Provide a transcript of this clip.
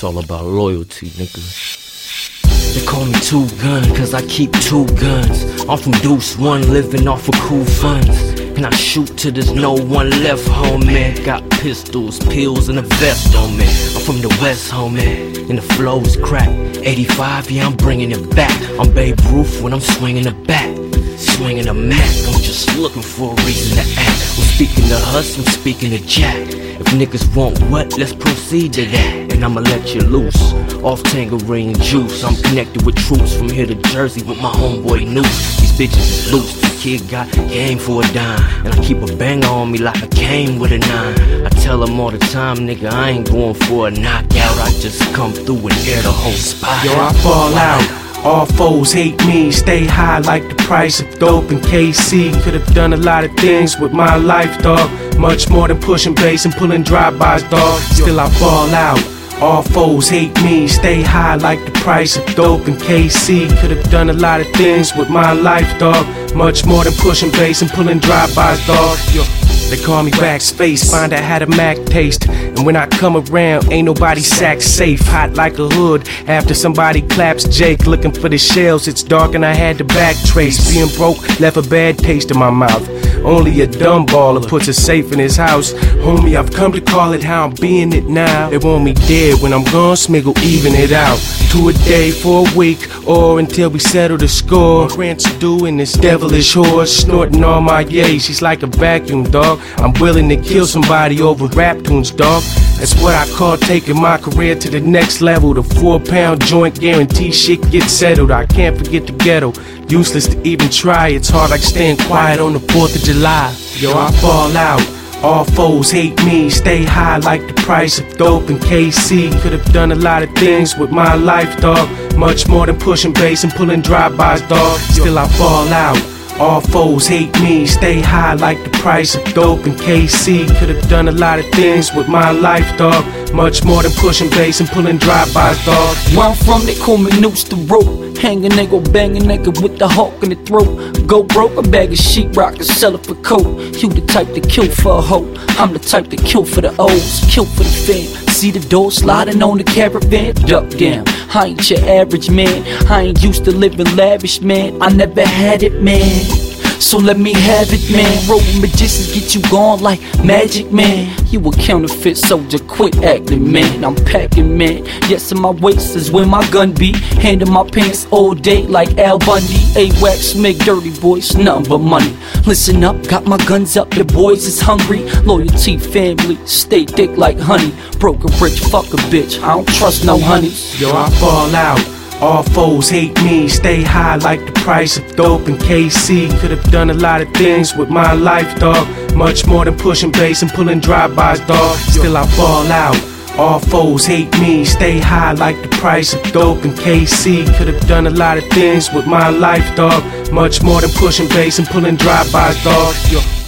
It's all about loyalty, nigga. They call me Two Gun, cause I keep two guns. I'm from Deuce One, living off of cool funds. And I shoot till there's no one left, homie. Got pistols, pills, and a vest on me. I'm from the West, homie, and the flow is crack. 85, yeah, I'm bringing it back. I'm Babe Ruth when I'm swinging the bat, swinging a Mac. I'm just looking for a reason to act. I'm speaking to Hus, I'm speaking to Jack. If niggas want what, let's proceed to that. And I'ma let you loose, off Tangerine juice. I'm connected with troops from here to Jersey with my homeboy Noose. These bitches is loose, the kid got game for a dime. And I keep a banger on me like I came with a 9. I tell them all the time, nigga, I ain't going for a knockout. I just come through and air the whole spot. Yo, I fall out. All foes hate me, stay high like the price of dope in KC. Could've done a lot of things with my life, dog. Much more than pushing bass and pulling drive-bys, dog. Still I fall out. All foes hate me, stay high like the price of dope in KC. Could've done a lot of things with my life, dog. Much more than pushing bass and pulling drive-bys, dog. Yo. They call me Backspace, find out how the Mac taste. And when I come around, ain't nobody sack safe. Hot like a hood, after somebody claps Jake. Looking for the shells, it's dark and I had to backtrace. Being broke left a bad taste in my mouth. Only a dumb baller puts a safe in his house. Homie, I've come to call it how I'm being it now. They want me dead when I'm gone, Smiggle, even it out. 2 a day for a week, or until we settle the score. Rent's due in this devilish horse, snorting all my yay. She's like a vacuum, dog. I'm willing to kill somebody over rap tunes, dog. That's what I call taking my career to the next level. The 4-pound joint guarantee shit gets settled. I can't forget the ghetto, useless to even try. It's hard like staying quiet on the 4th of July. Yo, I fall out. All foes hate me, stay high like the price of dope in KC. Could've done a lot of things with my life, dog. Much more than pushing bass and pulling drive-bys, dog. Still I fall out. All foes hate me, stay high like the price of dope in KC. Could've done a lot of things with my life, dog. Much more than pushing bass and pulling drive-bys, dog. Where I'm from, they call me Noose the Rope. Hang a nigga, bang a nigga with the hawk in the throat. Go broke, a bag of sheetrock and sell it for coat. You the type to kill for a hoe, I'm the type to kill for the O's, kill for the fam. See the door sliding on the caravan, duck down. I ain't your average man, I ain't used to living lavish, man. I never had it, man. So let me have it, man. Rolling magicians get you gone like magic, man. You a counterfeit soldier, quit acting, man. I'm packing, man. Yes, in my waist is where my gun be. Hand in my pants all day like Al Bundy. A-Wax make dirty boys, nothing but money. Listen up, got my guns up, the boys is hungry. Loyalty, family, stay thick like honey. Broke or rich, fuck a bitch, I don't trust no honeys. Yo, I fall out. All foes hate me, stay high like the price of dope in KC. Could've done a lot of things with my life, dog. Much more than pushing bass and pulling drive-bys, dog. Still I fall out. All foes hate me, stay high like the price of dope in KC. Could've done a lot of things with my life, dog. Much more than pushing bass and pulling drive-bys, dog. Yo.